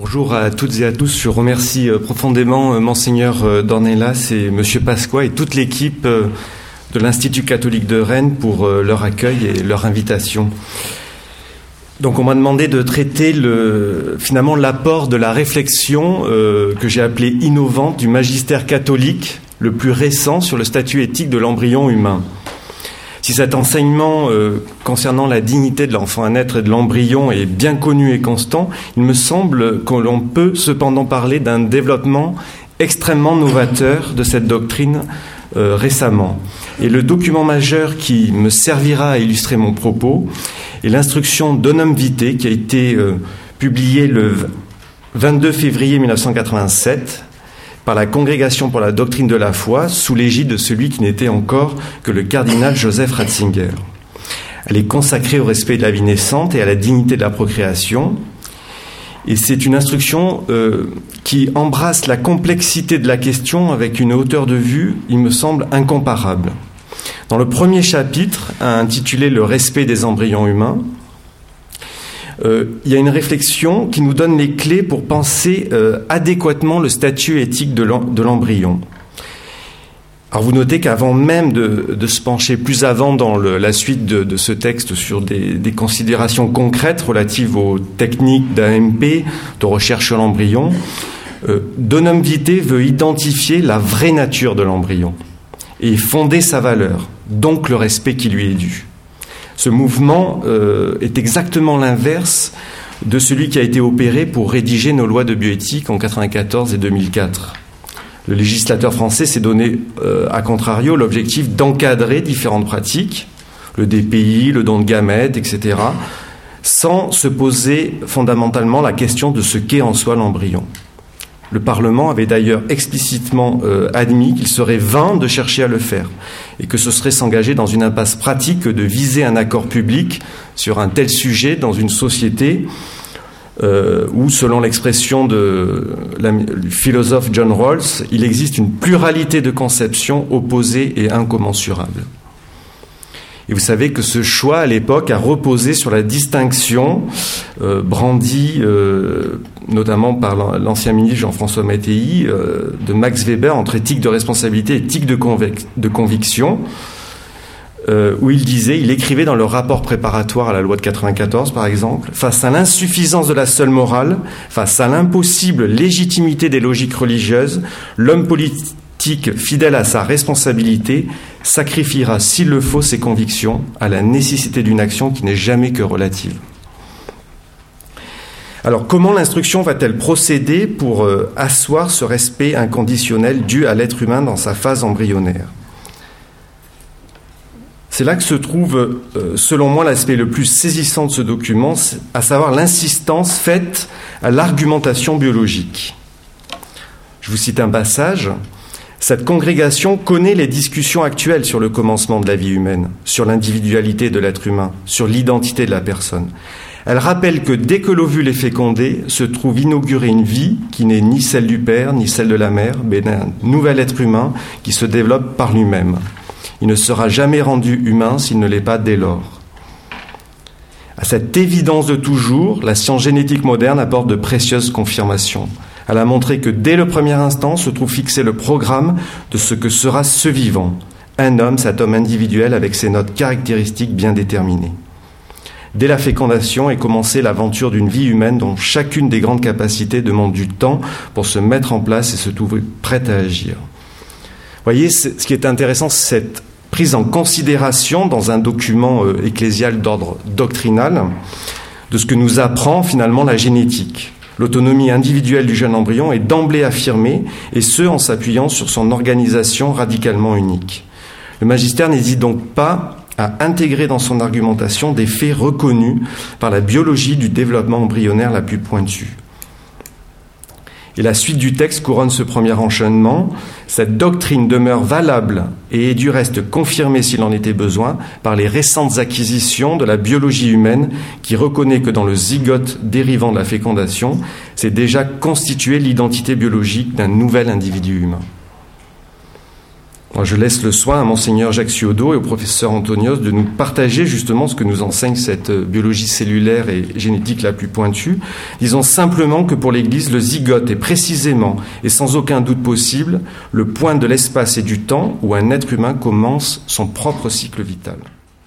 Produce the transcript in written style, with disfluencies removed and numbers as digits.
Bonjour à toutes et à tous. Je remercie profondément Monseigneur Dornelas et Monsieur Pasqua et toute l'équipe de l'Institut catholique de Rennes pour leur accueil et leur invitation. Donc on m'a demandé de traiter finalement l'apport de la réflexion que j'ai appelée innovante du magistère catholique le plus récent sur le statut éthique de l'embryon humain. Si cet enseignement concernant la dignité de l'enfant à naître et de l'embryon est bien connu et constant, il me semble que l'on peut cependant parler d'un développement extrêmement novateur de cette doctrine récemment. Et le document majeur qui me servira à illustrer mon propos est l'instruction Donum Vitae qui a été publiée le 22 février 1987 par la Congrégation pour la doctrine de la foi, sous l'égide de celui qui n'était encore que le cardinal Joseph Ratzinger. Elle est consacrée au respect de la vie naissante et à la dignité de la procréation. Et c'est une instruction qui embrasse la complexité de la question avec une hauteur de vue, il me semble, incomparable. Dans le premier chapitre, intitulé « Le respect des embryons humains », il y a une réflexion qui nous donne les clés pour penser adéquatement le statut éthique de l'embryon. Alors vous notez qu'avant même de se pencher plus avant dans la suite de ce texte sur des considérations concrètes relatives aux techniques d'AMP, de recherche sur l'embryon, Donum Vitae veut identifier la vraie nature de l'embryon et fonder sa valeur, donc le respect qui lui est dû. Ce mouvement est exactement l'inverse de celui qui a été opéré pour rédiger nos lois de bioéthique en 1994 et 2004. Le législateur français s'est donné, à contrario, l'objectif d'encadrer différentes pratiques, le DPI, le don de gamètes, etc., sans se poser fondamentalement la question de ce qu'est en soi l'embryon. Le Parlement avait d'ailleurs explicitement admis qu'il serait vain de chercher à le faire et que ce serait s'engager dans une impasse pratique que de viser un accord public sur un tel sujet dans une société où, selon l'expression du philosophe John Rawls, il existe une pluralité de conceptions opposées et incommensurables. Et vous savez que ce choix, à l'époque, a reposé sur la distinction brandie, notamment par l'ancien ministre Jean-François Mattei, de Max Weber entre éthique de responsabilité et éthique de conviction, où il écrivait dans le rapport préparatoire à la loi de 94, par exemple, face à l'insuffisance de la seule morale, face à l'impossible légitimité des logiques religieuses, l'homme politique fidèle à sa responsabilité, sacrifiera s'il le faut ses convictions à la nécessité d'une action qui n'est jamais que relative. Alors, comment l'instruction va-t-elle procéder pour asseoir ce respect inconditionnel dû à l'être humain dans sa phase embryonnaire ? C'est là que se trouve, selon moi, l'aspect le plus saisissant de ce document, à savoir l'insistance faite à l'argumentation biologique. Je vous cite un passage. Cette congrégation connaît les discussions actuelles sur le commencement de la vie humaine, sur l'individualité de l'être humain, sur l'identité de la personne. Elle rappelle que dès que l'ovule est fécondé, se trouve inaugurée une vie qui n'est ni celle du père, ni celle de la mère, mais d'un nouvel être humain qui se développe par lui-même. Il ne sera jamais rendu humain s'il ne l'est pas dès lors. À cette évidence de toujours, la science génétique moderne apporte de précieuses confirmations. Elle a montré que dès le premier instant se trouve fixé le programme de ce que sera ce vivant. Un homme, cet homme individuel avec ses notes caractéristiques bien déterminées. Dès la fécondation est commencée l'aventure d'une vie humaine dont chacune des grandes capacités demande du temps pour se mettre en place et se trouver prête à agir. Vous voyez, ce qui est intéressant, c'est cette prise en considération dans un document ecclésial d'ordre doctrinal de ce que nous apprend finalement la génétique. L'autonomie individuelle du jeune embryon est d'emblée affirmée, et ce, en s'appuyant sur son organisation radicalement unique. Le magistère n'hésite donc pas à intégrer dans son argumentation des faits reconnus par la biologie du développement embryonnaire la plus pointue. Et la suite du texte couronne ce premier enchaînement. Cette doctrine demeure valable et est du reste confirmée s'il en était besoin par les récentes acquisitions de la biologie humaine qui reconnaît que dans le zygote dérivant de la fécondation, s'est déjà constituée l'identité biologique d'un nouvel individu humain. Alors, je laisse le soin à Monseigneur Jacques Ciodo et au professeur Antonios de nous partager justement ce que nous enseigne cette biologie cellulaire et génétique la plus pointue. Disons simplement que pour l'Église, le zygote est précisément et sans aucun doute possible le point de l'espace et du temps où un être humain commence son propre cycle vital.